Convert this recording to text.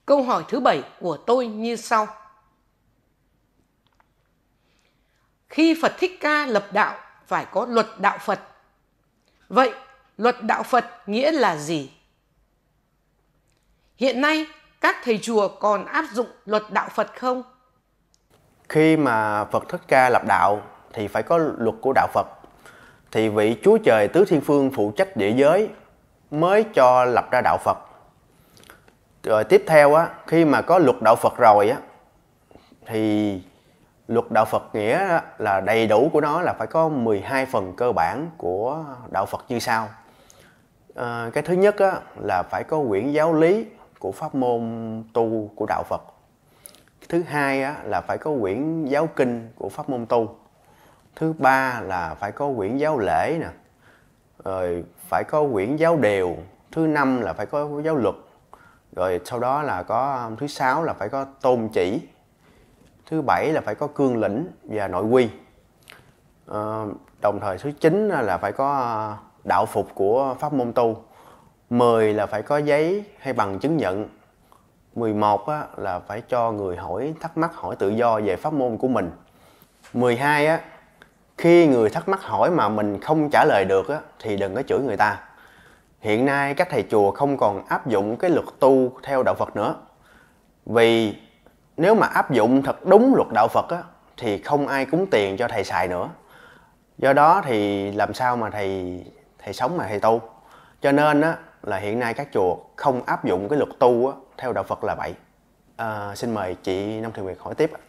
Câu hỏi thứ 7 của tôi như sau. Khi Phật Thích Ca lập đạo phải có luật đạo Phật. Vậy luật đạo Phật nghĩa là gì? Hiện nay các thầy chùa còn áp dụng luật đạo Phật không? Khi mà Phật Thích Ca lập đạo thì phải có luật của đạo Phật. Thì vị Chúa Trời Tứ Thiên Phương phụ trách địa giới mới cho lập ra đạo Phật. Rồi tiếp theo á, khi mà có luật đạo Phật rồi á, thì luật đạo Phật nghĩa là đầy đủ của nó là phải có 12 phần cơ bản của đạo Phật như sau. Cái thứ nhất á, là phải có quyển giáo lý của pháp môn tu của đạo Phật. Thứ hai á, là phải có quyển giáo kinh của pháp môn tu. Thứ ba là phải có quyển giáo lễ nè, rồi phải có quyển giáo điều. Thứ năm là phải có giáo luật. Rồi sau đó là có thứ sáu là phải có tôn chỉ. Thứ bảy là phải có cương lĩnh và nội quy. Đồng thời thứ 9 là phải có đạo phục của pháp môn tu. 10 là phải có giấy hay bằng chứng nhận. 11 á, là phải cho người hỏi thắc mắc hỏi tự do về pháp môn của mình. 12 á, khi người thắc mắc hỏi mà mình không trả lời được á, thì đừng có chửi người ta. Hiện nay các thầy chùa không còn áp dụng cái luật tu theo đạo Phật nữa. Vì nếu mà áp dụng thật đúng luật đạo Phật á, thì không ai cúng tiền cho thầy xài nữa. Do đó thì làm sao mà thầy sống mà thầy tu. Cho nên á, là hiện nay các chùa không áp dụng cái luật tu á, theo đạo Phật là vậy. Xin mời chị Nông Thị Nguyệt hỏi tiếp.